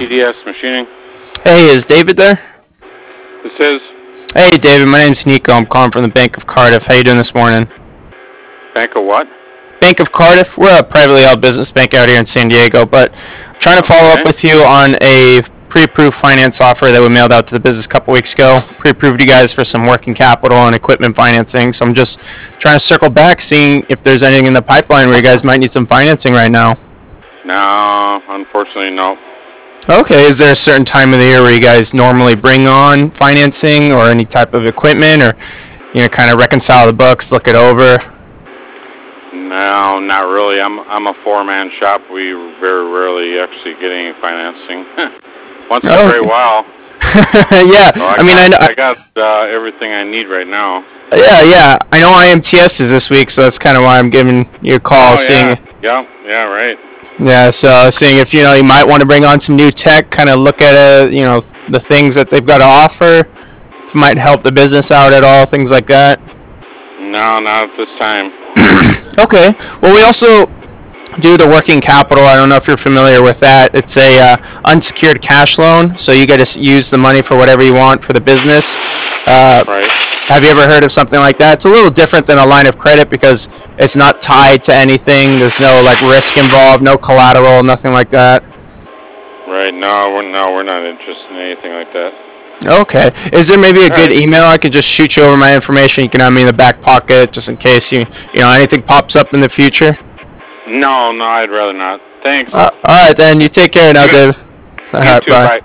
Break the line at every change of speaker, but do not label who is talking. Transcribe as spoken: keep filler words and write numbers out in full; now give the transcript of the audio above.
T D S Machining.
Hey, is David there?
This is
Hey, David. My name's Nico. I'm calling from the Bank of Cardiff. How you doing this morning?
Bank of what?
Bank of Cardiff. We're a privately held business bank out here in San Diego, but I'm trying to follow
Okay.
up with you on a pre-approved finance offer that we mailed out to the business a couple weeks ago. Pre-approved you guys for some working capital and equipment financing. So I'm just trying to circle back, seeing if there's anything in the pipeline where you guys might need some financing right now.
No, unfortunately, no.
Okay, is there a certain time of the year where you guys normally bring on financing or any type of equipment, or you know, kind of reconcile the books, look it over?
No, not really. I'm I'm a four-man shop. We very rarely actually get any financing. Once in
Oh.
a great while.
Yeah,
So I,
I mean, I know,
got, I got uh, everything I need right now.
yeah, yeah, I know I M T S is this week, so that's kind of why I'm giving you a call,
Oh
seeing,
yeah, yeah, yeah, right.
yeah, so seeing if you know you might want to bring on some new tech, kind of look at it, you know, the things that they've got to offer, if it might help the business out at all, things like that.
No, not at this time.
Okay. Well, we also do the working capital. I don't know if you're familiar with that. It's a uh, unsecured cash loan, so you get to s- use the money for whatever you want for the business. Uh,
Right.
have you ever heard of something like that? It's a little different than a line of credit because it's not tied to anything. There's no like risk involved, no collateral, nothing like that.
Right. No, we're no, we're not interested in anything like that.
Okay. Is there maybe a
All
good
right.
email I could just shoot you over my information? You can have me in the back pocket just in case you you know anything pops up in the future.
No, no, I'd rather not. Thanks.
Uh, all right, then. You take care now,
You-
Dave. All
You
right,
too.
bye.
Bye.